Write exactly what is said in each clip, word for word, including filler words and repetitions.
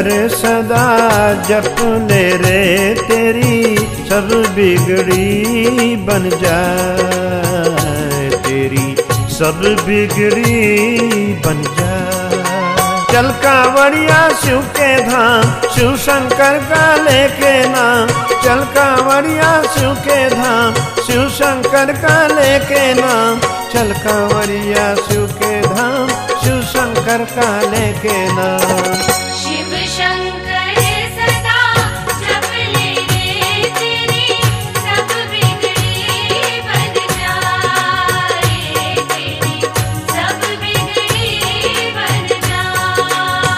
शंकर सदा जप ले रे तेरी सब बिगड़ी बन जाए, तेरी सब बिगड़ी बन जाए। चल कांवरिया शिव के धाम, शिव शंकर का लेके नाम। चल कांवरिया शिव के धाम, शिव शंकर का लेके नाम। चल कांवरिया शिव के धाम, शिव शंकर का लेके नाम। शिव शंकर सदा जप ले रे तेरी सब बिगड़ी बन जाए, तेरी सब बिगड़ी बन जाए।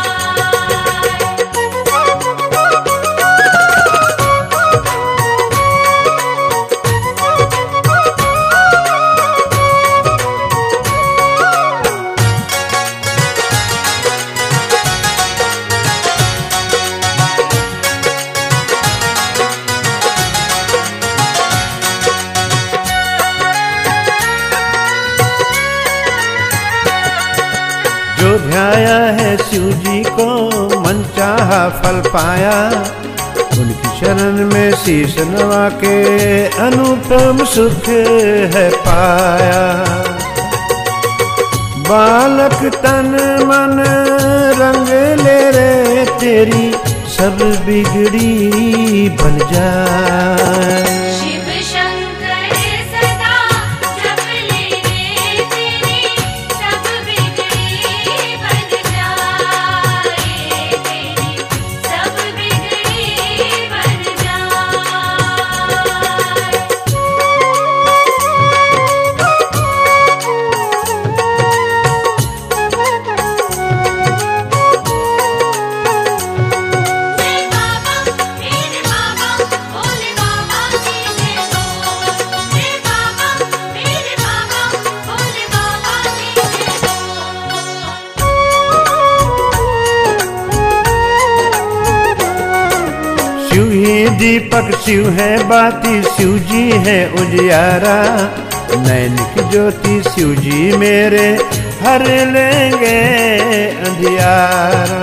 जो ध्याया है शिव जी को मन चाहा फल पाया, उनकी शरण में शीश नवा के अनुपम सुख है पाया। बालक तन मन रंग ले रे तेरी सब बिगड़ी बन जाए। शिव शंकर सदा जप ले रे तेरी सब बिगड़ी बन जाए, तेरी सब बिगड़ी बन जाए। जय बाबा मेरे बाबा भोले बाबा की जय बोल। जय बाबा मेरे बाबा भोले बाबा की जय बोल। शिव ही दीपक शिव है बाती, शिव जी है उजियारा। नैन की ज्योति शिव जी मेरे हर लेंगे अंधियारा।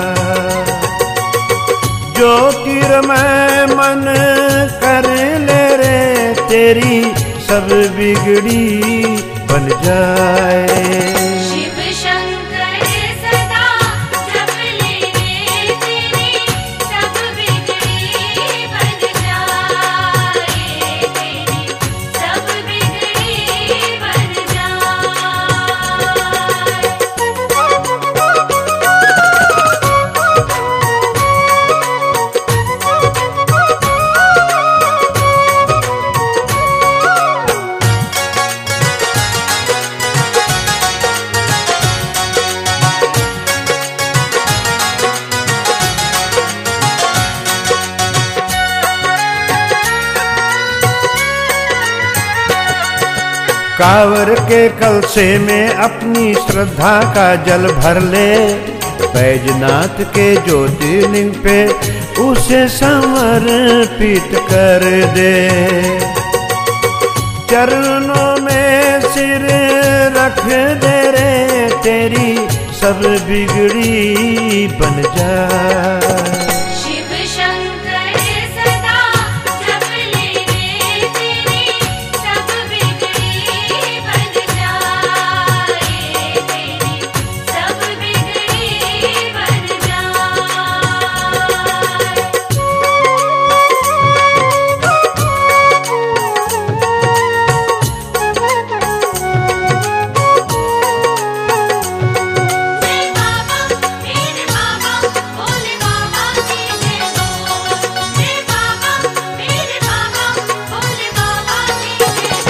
ज्योतिर्मय मन कर ले रे तेरी सब बिगड़ी बन जाए। शिव शंकर सदा जप ले रे तेरी सब बिगड़ी बन जाए, तेरी सब बिगड़ी बन जाए। कांवर के कलशे में अपनी श्रद्धा का जल भर ले, बैजनाथ के ज्योतिर्लिंग पे उसे समर्पित कर दे। चरणों में सिर रख दे रे तेरी सब बिगड़ी बन जाए। शिव शंकर सदा जप ले रे तेरी सब बिगड़ी बन जाए, तेरी सब बिगड़ी बन जाए। जय बाबा मेरे बाबा भोले बाबा की जय बोल। जय बाबा मेरे बाबा भोले बाबा की जय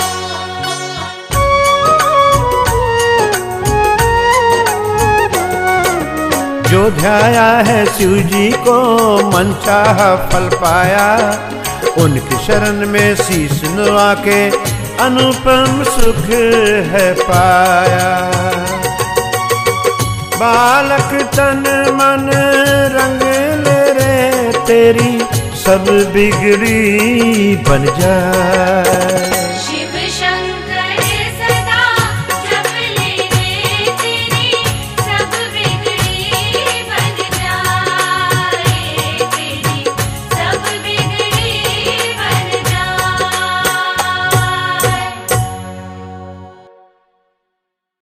बोल। जो ध्याया है शिव जी को मन चाहा फल पाया, उनकी शरण में शीश नवा के अनुपम सुख है पाया। बालक तन मन रंग ले रे तेरी सब बिगड़ी बन जाए।